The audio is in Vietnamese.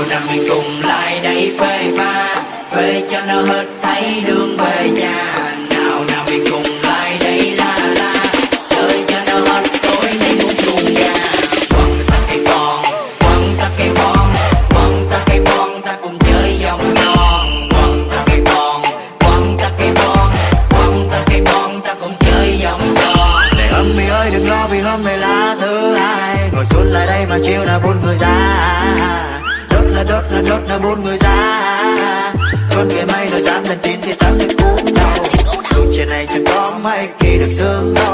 nào mình cùng lại đây phê pha, phê cho nó hết thấy đường về nhà. Nào nào mình cùng lại đây la la, chơi cho nó hết tối nay muốn chuông nhà. Quăng ta cây bon, quăng ta cây bon, quăng ta cây bon, ta cùng chơi vòng tròn. Quăng ta cây bon, quăng ta cây bon, quăng ta cây bon, ta cùng chơi vòng tròn. Để âm mi ơi đừng lo vì hôm nay là thứ hai, ngồi xuống lại đây mà chiều nào buồn người ra. Đốt là buồn người ra. Con người mây rồi dám lên tin thì tao sẽ cúm đầu. Trên này chẳng có mấy kỳ được thương.